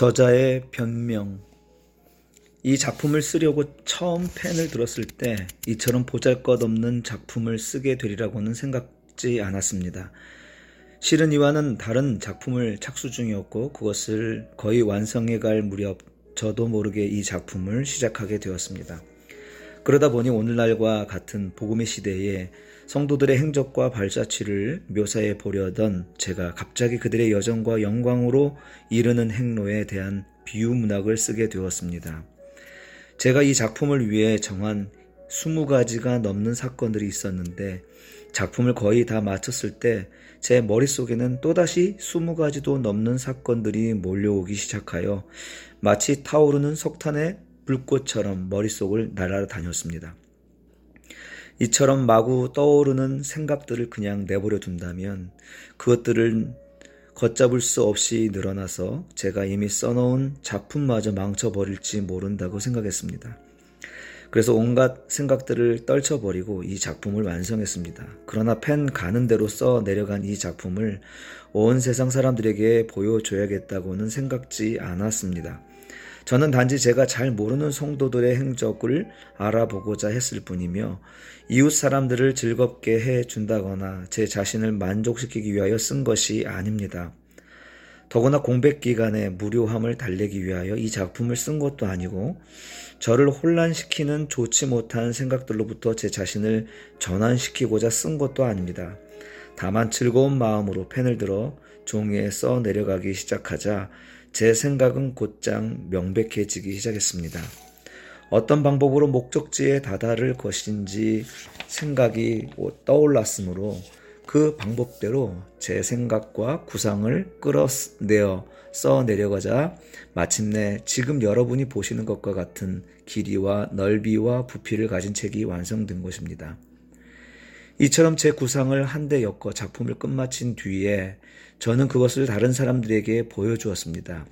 저자의 변명. 이 작품을 쓰려고 처음 펜을 들었을 때 이처럼 보잘것없는 작품을 쓰게 되리라고는 생각지 않았습니다. 실은 이와는 다른 작품을 착수 중이었고 그것을 거의 완성해 갈 무렵 저도 모르게 이 작품을 시작하게 되었습니다. 그러다 보니 오늘날과 같은 복음의 시대에 성도들의 행적과 발자취를 묘사해 보려던 제가 갑자기 그들의 여정과 영광으로 이르는 행로에 대한 비유 문학을 쓰게 되었습니다. 제가 이 작품을 위해 정한 20가지가 넘는 사건들이 있었는데 작품을 거의 다 마쳤을 때 제 머릿속에는 또다시 20가지도 넘는 사건들이 몰려오기 시작하여 마치 타오르는 석탄의 불꽃처럼 머릿속을 날아다녔습니다. 이처럼 마구 떠오르는 생각들을 그냥 내버려 둔다면 그것들을 걷잡을 수 없이 늘어나서 제가 이미 써놓은 작품마저 망쳐버릴지 모른다고 생각했습니다. 그래서 온갖 생각들을 떨쳐버리고 이 작품을 완성했습니다. 그러나 펜 가는 대로 써 내려간 이 작품을 온 세상 사람들에게 보여줘야겠다고는 생각지 않았습니다. 저는 단지 제가 잘 모르는 성도들의 행적을 알아보고자 했을 뿐이며 이웃 사람들을 즐겁게 해준다거나 제 자신을 만족시키기 위하여 쓴 것이 아닙니다. 더구나 공백 기간에 무료함을 달래기 위하여 이 작품을 쓴 것도 아니고 저를 혼란시키는 좋지 못한 생각들로부터 제 자신을 전환시키고자 쓴 것도 아닙니다. 다만 즐거운 마음으로 펜을 들어 종이에 써 내려가기 시작하자 제 생각은 곧장 명백해지기 시작했습니다. 어떤 방법으로 목적지에 다다를 것인지 생각이 떠올랐으므로 그 방법대로 제 생각과 구상을 끌어내어 써 내려가자 마침내 지금 여러분이 보시는 것과 같은 길이와 넓이와 부피를 가진 책이 완성된 것입니다. 이처럼 제 구상을 한데 엮어 작품을 끝마친 뒤에 저는 그것을 다른 사람들에게 보여주었습니다.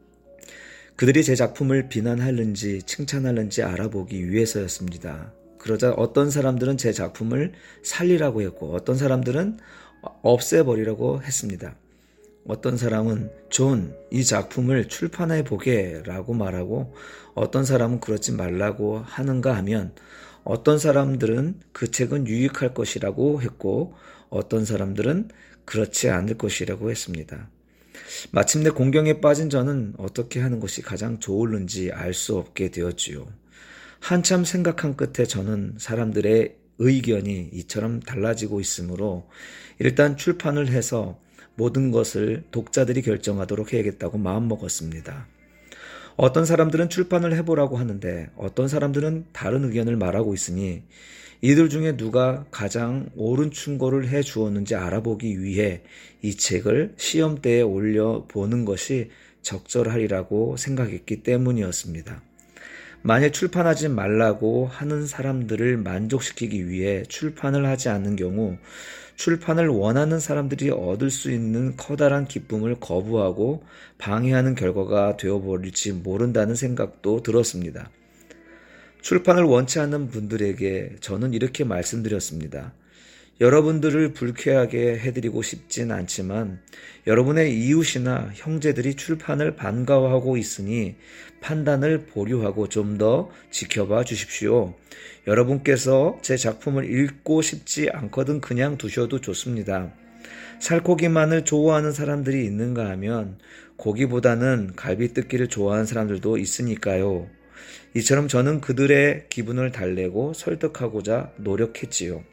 그들이 제 작품을 비난하는지 칭찬하는지 알아보기 위해서였습니다. 그러자 어떤 사람들은 제 작품을 살리라고 했고 어떤 사람들은 없애버리라고 했습니다. 어떤 사람은 존, 이 작품을 출판해 보게 라고 말하고 어떤 사람은 그러지 말라고 하는가 하면 어떤 사람들은 그 책은 유익할 것이라고 했고 어떤 사람들은 그렇지 않을 것이라고 했습니다. 마침내 공경에 빠진 저는 어떻게 하는 것이 가장 좋을는지 알 수 없게 되었지요. 한참 생각한 끝에 저는 사람들의 의견이 이처럼 달라지고 있으므로 일단 출판을 해서 모든 것을 독자들이 결정하도록 해야겠다고 마음먹었습니다. 어떤 사람들은 출판을 해보라고 하는데 어떤 사람들은 다른 의견을 말하고 있으니 이들 중에 누가 가장 옳은 충고를 해 주었는지 알아보기 위해 이 책을 시험대에 올려보는 것이 적절하리라고 생각했기 때문이었습니다. 만약 출판하지 말라고 하는 사람들을 만족시키기 위해 출판을 하지 않는 경우 출판을 원하는 사람들이 얻을 수 있는 커다란 기쁨을 거부하고 방해하는 결과가 되어버릴지 모른다는 생각도 들었습니다. 출판을 원치 않는 분들에게 저는 이렇게 말씀드렸습니다. 여러분들을 불쾌하게 해드리고 싶진 않지만 여러분의 이웃이나 형제들이 출판을 반가워하고 있으니 판단을 보류하고 좀 더 지켜봐 주십시오. 여러분께서 제 작품을 읽고 싶지 않거든 그냥 두셔도 좋습니다. 살코기만을 좋아하는 사람들이 있는가 하면 고기보다는 갈비뜯기를 좋아하는 사람들도 있으니까요. 이처럼 저는 그들의 기분을 달래고 설득하고자 노력했지요.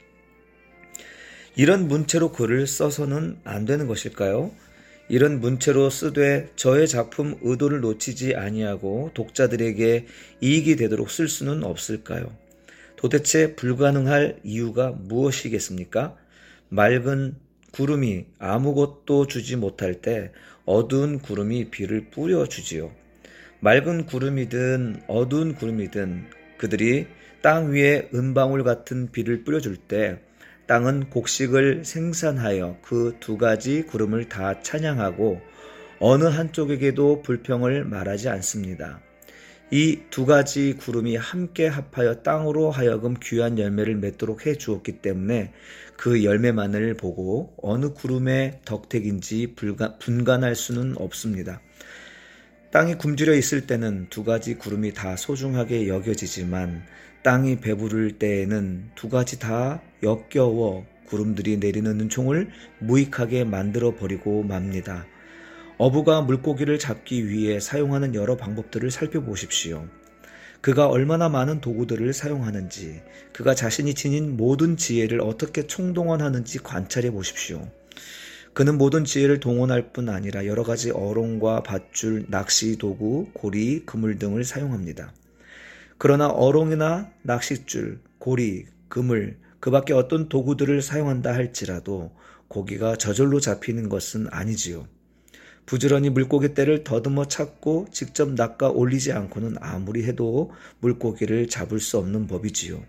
이런 문체로 글을 써서는 안 되는 것일까요? 이런 문체로 쓰되 저의 작품 의도를 놓치지 아니하고 독자들에게 이익이 되도록 쓸 수는 없을까요? 도대체 불가능할 이유가 무엇이겠습니까? 맑은 구름이 아무것도 주지 못할 때 어두운 구름이 비를 뿌려주지요. 맑은 구름이든 어두운 구름이든 그들이 땅 위에 은방울 같은 비를 뿌려줄 때 땅은 곡식을 생산하여 그 2가지 구름을 다 찬양하고 어느 한쪽에게도 불평을 말하지 않습니다. 이 2가지 구름이 함께 합하여 땅으로 하여금 귀한 열매를 맺도록 해 주었기 때문에 그 열매만을 보고 어느 구름의 덕택인지 분간할 수는 없습니다. 땅이 굶주려 있을 때는 두 가지 구름이 다 소중하게 여겨지지만 땅이 배부를 때에는 두 가지 다 역겨워 구름들이 내리는 은총을 무익하게 만들어 버리고 맙니다. 어부가 물고기를 잡기 위해 사용하는 여러 방법들을 살펴보십시오. 그가 얼마나 많은 도구들을 사용하는지, 그가 자신이 지닌 모든 지혜를 어떻게 총동원하는지 관찰해 보십시오. 그는 모든 지혜를 동원할 뿐 아니라 여러 가지 어롱과 밧줄, 낚시 도구, 고리, 그물 등을 사용합니다. 그러나 어롱이나 낚싯줄, 고리, 그물, 그 밖에 어떤 도구들을 사용한다 할지라도 고기가 저절로 잡히는 것은 아니지요. 부지런히 물고기 떼를 더듬어 찾고 직접 낚아 올리지 않고는 아무리 해도 물고기를 잡을 수 없는 법이지요.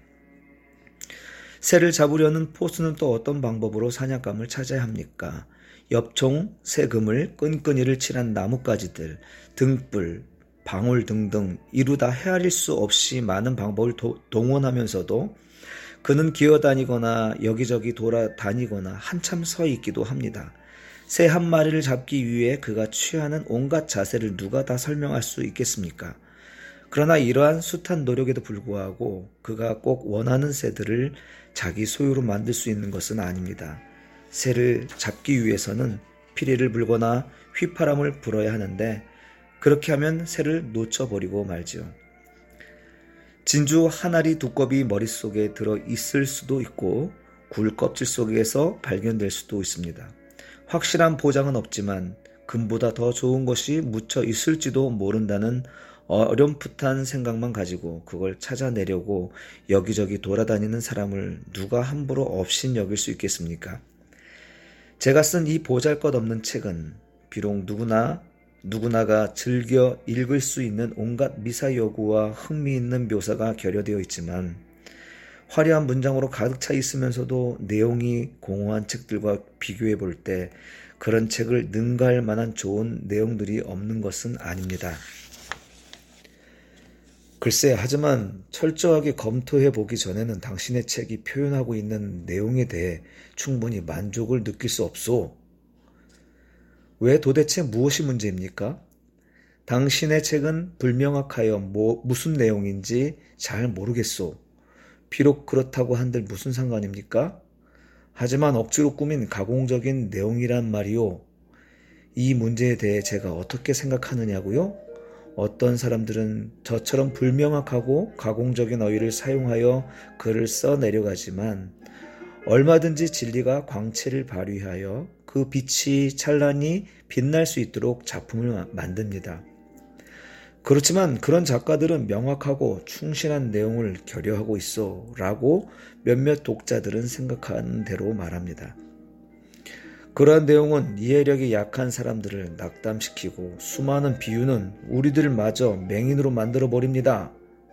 새를 잡으려는 포수는 또 어떤 방법으로 사냥감을 찾아야 합니까? 엽총, 새그물, 끈끈이를 칠한 나뭇가지들, 등불, 방울 등등 이루다 헤아릴 수 없이 많은 방법을 동원하면서도 그는 기어다니거나 여기저기 돌아다니거나 한참 서 있기도 합니다. 새 한 마리를 잡기 위해 그가 취하는 온갖 자세를 누가 다 설명할 수 있겠습니까? 그러나 이러한 숱한 노력에도 불구하고 그가 꼭 원하는 새들을 자기 소유로 만들 수 있는 것은 아닙니다. 새를 잡기 위해서는 피리를 불거나 휘파람을 불어야 하는데 그렇게 하면 새를 놓쳐버리고 말지요. 진주 한 알이 두꺼비 머릿속에 들어 있을 수도 있고 굴 껍질 속에서 발견될 수도 있습니다. 확실한 보장은 없지만 금보다 더 좋은 것이 묻혀 있을지도 모른다는 어렴풋한 생각만 가지고 그걸 찾아내려고 여기저기 돌아다니는 사람을 누가 함부로 업신여길 수 있겠습니까? 제가 쓴 이 보잘것없는 책은 비록 누구나가 즐겨 읽을 수 있는 온갖 미사여구와 흥미있는 묘사가 결여되어 있지만 화려한 문장으로 가득 차 있으면서도 내용이 공허한 책들과 비교해 볼 때 그런 책을 능가할 만한 좋은 내용들이 없는 것은 아닙니다. 글쎄, 하지만 철저하게 검토해 보기 전에는 당신의 책이 표현하고 있는 내용에 대해 충분히 만족을 느낄 수 없소. 왜 도대체 무엇이 문제입니까? 당신의 책은 불명확하여 무슨 내용인지 잘 모르겠소. 비록 그렇다고 한들 무슨 상관입니까? 하지만 억지로 꾸민 가공적인 내용이란 말이요. 이 문제에 대해 제가 어떻게 생각하느냐고요? 어떤 사람들은 저처럼 불명확하고 가공적인 어휘를 사용하여 글을 써내려가지만 얼마든지 진리가 광채를 발휘하여 그 빛이 찬란히 빛날 수 있도록 작품을 만듭니다. 그렇지만 그런 작가들은 명확하고 충실한 내용을 결여하고 있어 라고 몇몇 독자들은 생각하는 대로 말합니다. 그러한 내용은 이해력이 약한 사람들을 낙담시키고 수많은 비유는 우리들마저 맹인으로 만들어버립니다.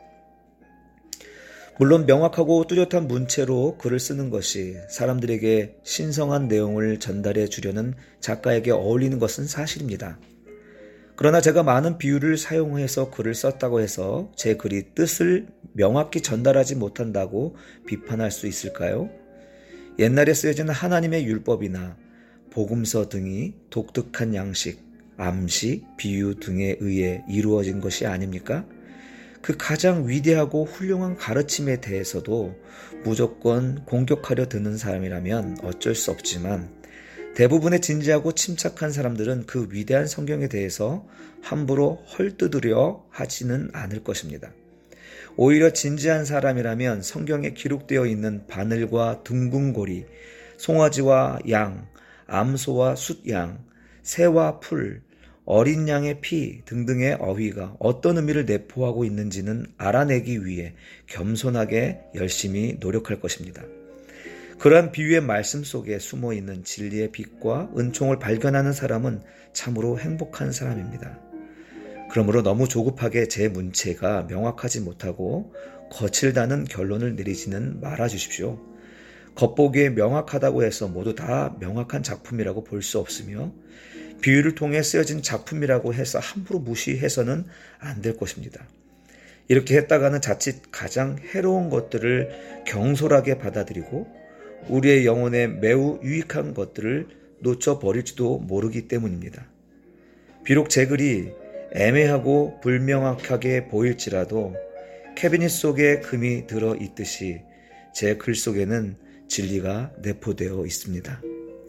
물론 명확하고 뚜렷한 문체로 글을 쓰는 것이 사람들에게 신성한 내용을 전달해 주려는 작가에게 어울리는 것은 사실입니다. 그러나 제가 많은 비유를 사용해서 글을 썼다고 해서 제 글이 뜻을 명확히 전달하지 못한다고 비판할 수 있을까요? 옛날에 쓰여진 하나님의 율법이나 복음서 등이 독특한 양식, 암시, 비유 등에 의해 이루어진 것이 아닙니까? 그 가장 위대하고 훌륭한 가르침에 대해서도 무조건 공격하려 드는 사람이라면 어쩔 수 없지만 대부분의 진지하고 침착한 사람들은 그 위대한 성경에 대해서 함부로 헐뜯으려 하지는 않을 것입니다. 오히려 진지한 사람이라면 성경에 기록되어 있는 바늘과 둥근고리, 송아지와 양, 암소와 숫양, 새와 풀, 어린 양의 피 등등의 어휘가 어떤 의미를 내포하고 있는지는 알아내기 위해 겸손하게 열심히 노력할 것입니다. 그러한 비유의 말씀 속에 숨어있는 진리의 빛과 은총을 발견하는 사람은 참으로 행복한 사람입니다. 그러므로 너무 조급하게 제 문체가 명확하지 못하고 거칠다는 결론을 내리지는 말아 주십시오. 겉보기에 명확하다고 해서 모두 다 명확한 작품이라고 볼 수 없으며 비유를 통해 쓰여진 작품이라고 해서 함부로 무시해서는 안 될 것입니다. 이렇게 했다가는 자칫 가장 해로운 것들을 경솔하게 받아들이고 우리의 영혼에 매우 유익한 것들을 놓쳐버릴지도 모르기 때문입니다. 비록 제 글이 애매하고 불명확하게 보일지라도 캐비닛 속에 금이 들어 있듯이 제 글 속에는 진리가 내포되어 있습니다.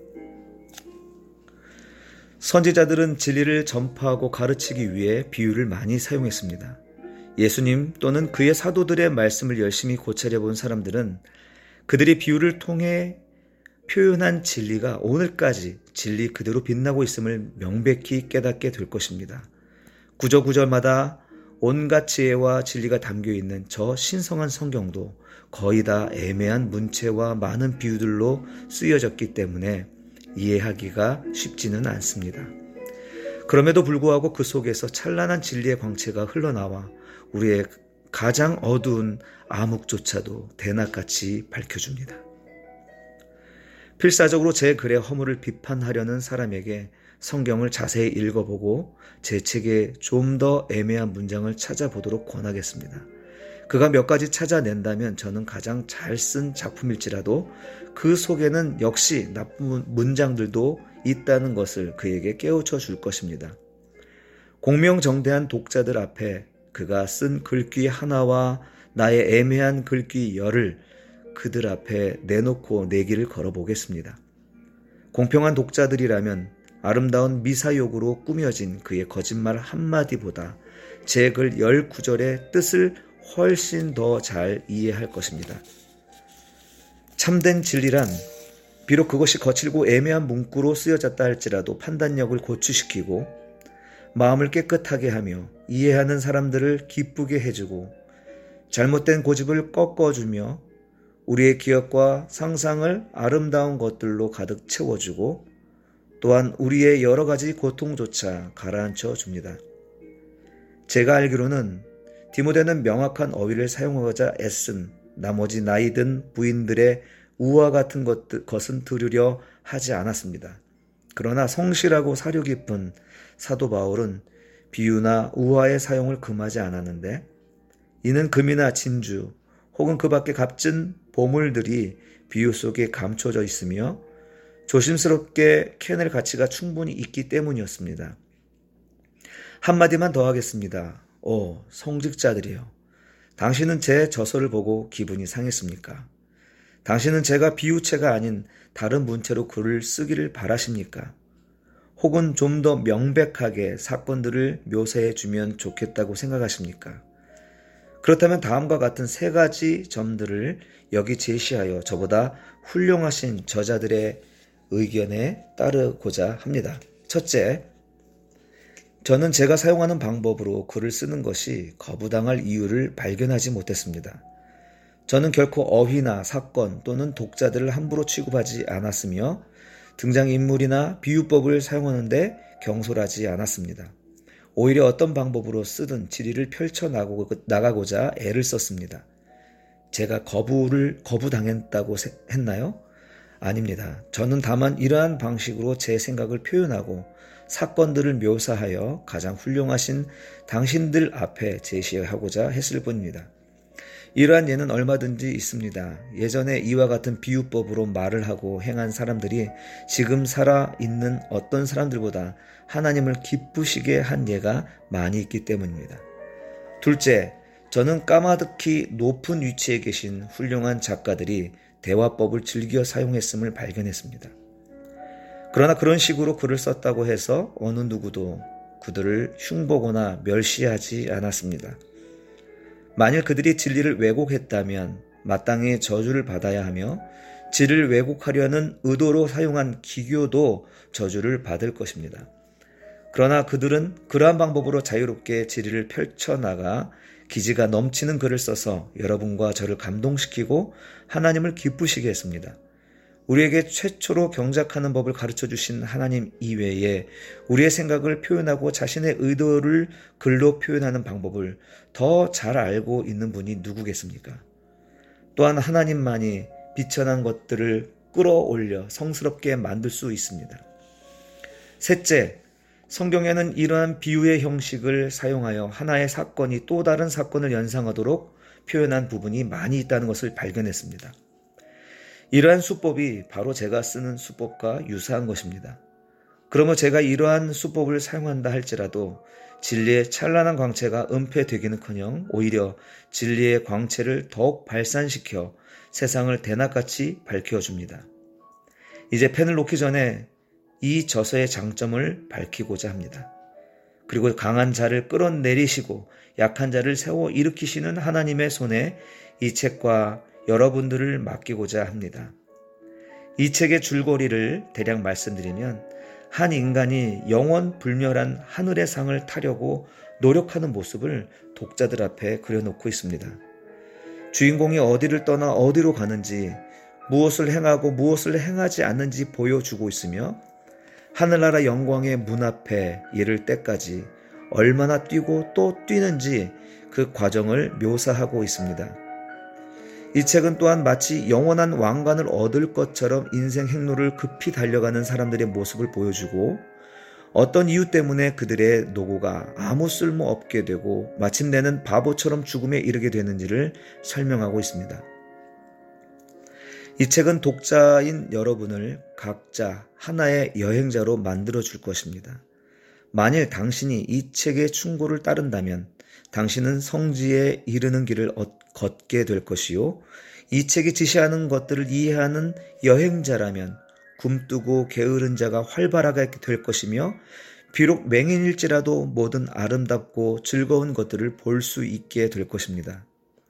선지자들은 진리를 전파하고 가르치기 위해 비유를 많이 사용했습니다. 예수님 또는 그의 사도들의 말씀을 열심히 고찰해 본 사람들은 그들이 비유를 통해 표현한 진리가 오늘까지 진리 그대로 빛나고 있음을 명백히 깨닫게 될 것입니다. 구절구절마다 온갖 지혜와 진리가 담겨있는 저 신성한 성경도 거의 다 애매한 문체와 많은 비유들로 쓰여졌기 때문에 이해하기가 쉽지는 않습니다. 그럼에도 불구하고 그 속에서 찬란한 진리의 광채가 흘러나와 우리의 가장 어두운 암흑조차도 대낮같이 밝혀줍니다. 필사적으로 제 글의 허물을 비판하려는 사람에게 성경을 자세히 읽어보고 제 책에 좀 더 애매한 문장을 찾아보도록 권하겠습니다. 그가 몇 가지 찾아낸다면 저는 가장 잘 쓴 작품일지라도 그 속에는 역시 나쁜 문장들도 있다는 것을 그에게 깨우쳐 줄 것입니다. 공명정대한 독자들 앞에 그가 쓴 글귀 하나와 나의 애매한 글귀 열을 그들 앞에 내놓고 내기를 걸어보겠습니다. 공평한 독자들이라면 아름다운 미사욕으로 꾸며진 그의 거짓말 한마디보다 제 글 19절의 뜻을 훨씬 더 잘 이해할 것입니다. 참된 진리란 비록 그것이 거칠고 애매한 문구로 쓰여졌다 할지라도 판단력을 고취시키고 마음을 깨끗하게 하며 이해하는 사람들을 기쁘게 해주고 잘못된 고집을 꺾어주며 우리의 기억과 상상을 아름다운 것들로 가득 채워주고 또한 우리의 여러 가지 고통조차 가라앉혀 줍니다. 제가 알기로는 디모데는 명확한 어휘를 사용하고자 애쓴 나머지 나이 든 부인들의 우화 같은 것은 들으려 하지 않았습니다. 그러나 성실하고 사려 깊은 사도 바울은 비유나 우화의 사용을 금하지 않았는데 이는 금이나 진주 혹은 그 밖의 값진 보물들이 비유 속에 감춰져 있으며 조심스럽게 캐낼 가치가 충분히 있기 때문이었습니다. 한마디만 더 하겠습니다. 오, 성직자들이여. 당신은 제 저서를 보고 기분이 상했습니까? 당신은 제가 비유체가 아닌 다른 문체로 글을 쓰기를 바라십니까? 혹은 좀 더 명백하게 사건들을 묘사해 주면 좋겠다고 생각하십니까? 그렇다면 다음과 같은 3가지 점들을 여기 제시하여 저보다 훌륭하신 저자들의 의견에 따르고자 합니다. 첫째, 저는 제가 사용하는 방법으로 글을 쓰는 것이 거부당할 이유를 발견하지 못했습니다. 저는 결코 어휘나 사건 또는 독자들을 함부로 취급하지 않았으며 등장인물이나 비유법을 사용하는데 경솔하지 않았습니다. 오히려 어떤 방법으로 쓰든 진리를 펼쳐나가고자 애를 썼습니다. 제가 거부당했다고 했나요? 아닙니다. 저는 다만 이러한 방식으로 제 생각을 표현하고 사건들을 묘사하여 가장 훌륭하신 당신들 앞에 제시하고자 했을 뿐입니다. 이러한 예는 얼마든지 있습니다. 예전에 이와 같은 비유법으로 말을 하고 행한 사람들이 지금 살아있는 어떤 사람들보다 하나님을 기쁘시게 한 예가 많이 있기 때문입니다. 둘째, 저는 까마득히 높은 위치에 계신 훌륭한 작가들이 대화법을 즐겨 사용했음을 발견했습니다. 그러나 그런 식으로 글을 썼다고 해서 어느 누구도 그들을 흉보거나 멸시하지 않았습니다. 만일 그들이 진리를 왜곡했다면 마땅히 저주를 받아야 하며 진리를 왜곡하려는 의도로 사용한 기교도 저주를 받을 것입니다. 그러나 그들은 그러한 방법으로 자유롭게 진리를 펼쳐나가 기지가 넘치는 글을 써서 여러분과 저를 감동시키고 하나님을 기쁘시게 했습니다. 우리에게 최초로 경작하는 법을 가르쳐주신 하나님 이외에 우리의 생각을 표현하고 자신의 의도를 글로 표현하는 방법을 더 잘 알고 있는 분이 누구겠습니까? 또한 하나님만이 비천한 것들을 끌어올려 성스럽게 만들 수 있습니다. 셋째, 성경에는 이러한 비유의 형식을 사용하여 하나의 사건이 또 다른 사건을 연상하도록 표현한 부분이 많이 있다는 것을 발견했습니다. 이러한 수법이 바로 제가 쓰는 수법과 유사한 것입니다. 그러면 제가 이러한 수법을 사용한다 할지라도 진리의 찬란한 광채가 은폐되기는커녕 오히려 진리의 광채를 더욱 발산시켜 세상을 대낮같이 밝혀줍니다. 이제 펜을 놓기 전에 이 저서의 장점을 밝히고자 합니다. 그리고 강한 자를 끌어내리시고 약한 자를 세워 일으키시는 하나님의 손에 이 책과 여러분들을 맡기고자 합니다. 이 책의 줄거리를 대략 말씀드리면 한 인간이 영원 불멸한 하늘의 상을 타려고 노력하는 모습을 독자들 앞에 그려놓고 있습니다. 주인공이 어디를 떠나 어디로 가는지, 무엇을 행하고 무엇을 행하지 않는지 보여주고 있으며 하늘나라 영광의 문 앞에 이를 때까지 얼마나 뛰고 또 뛰는지 그 과정을 묘사하고 있습니다. 이 책은 또한 마치 영원한 왕관을 얻을 것처럼 인생 행로를 급히 달려가는 사람들의 모습을 보여주고 어떤 이유 때문에 그들의 노고가 아무 쓸모 없게 되고 마침내는 바보처럼 죽음에 이르게 되는지를 설명하고 있습니다. 이 책은 독자인 여러분을 각자 하나의 여행자로 만들어 줄 것입니다. 만일 당신이 이 책의 충고를 따른다면 당신은 성지에 이르는 길을 걷게 될 것이요. 이 책이 지시하는 것들을 이해하는 여행자라면 굼뜨고 게으른 자가 활발하게 될 것이며 비록 맹인일지라도 모든 아름답고 즐거운 것들을 볼 수 있게 될 것입니다.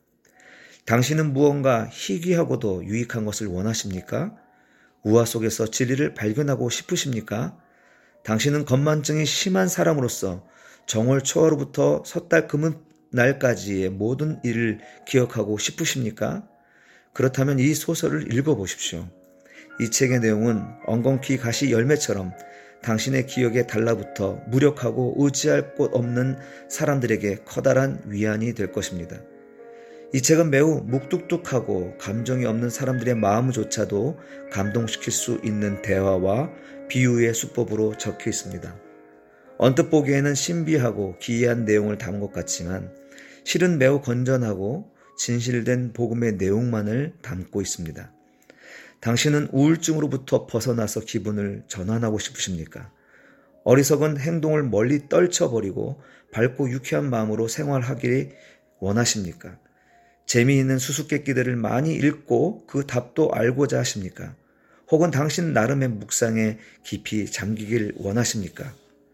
당신은 무언가 희귀하고도 유익한 것을 원하십니까? 우화 속에서 진리를 발견하고 싶으십니까? 당신은 건만증이 심한 사람으로서 정월 초하루부터 섣달 금날까지의 모든 일을 기억하고 싶으십니까? 그렇다면 이 소설을 읽어보십시오. 이 책의 내용은 엉겅퀴 가시 열매처럼 당신의 기억에 달라붙어 무력하고 의지할 곳 없는 사람들에게 커다란 위안이 될 것입니다. 이 책은 매우 묵뚝뚝하고 감정이 없는 사람들의 마음조차도 감동시킬 수 있는 대화와 비유의 수법으로 적혀 있습니다. 언뜻 보기에는 신비하고 기이한 내용을 담은 것 같지만 실은 매우 건전하고 진실된 복음의 내용만을 담고 있습니다. 당신은 우울증으로부터 벗어나서 기분을 전환하고 싶으십니까? 어리석은 행동을 멀리 떨쳐버리고 밝고 유쾌한 마음으로 생활하기를 원하십니까? 재미있는 수수께끼들을 많이 읽고 그 답도 알고자 하십니까? 혹은 당신 나름의 묵상에 깊이 잠기길 원하십니까?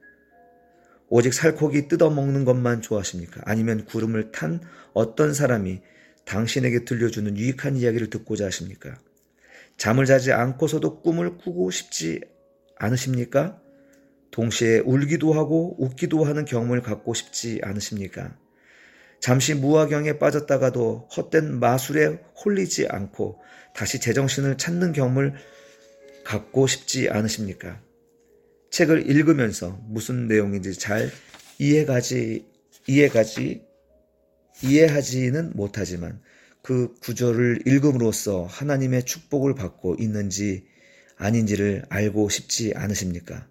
오직 살코기 뜯어먹는 것만 좋아하십니까? 아니면 구름을 탄 어떤 사람이 당신에게 들려주는 유익한 이야기를 듣고자 하십니까? 잠을 자지 않고서도 꿈을 꾸고 싶지 않으십니까? 동시에 울기도 하고 웃기도 하는 경험을 갖고 싶지 않으십니까? 잠시 무화경에 빠졌다가도 헛된 마술에 홀리지 않고 다시 제정신을 찾는 경험을 갖고 싶지 않으십니까? 책을 읽으면서 무슨 내용인지 잘 이해하지는 못하지만 그 구절을 읽음으로써 하나님의 축복을 받고 있는지 아닌지를 알고 싶지 않으십니까?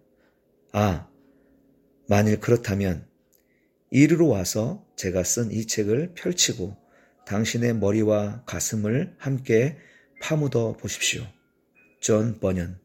만일 그렇다면 이리로 와서 제가 쓴 이 책을 펼치고 당신의 머리와 가슴을 함께 파묻어 보십시오. 존 버년.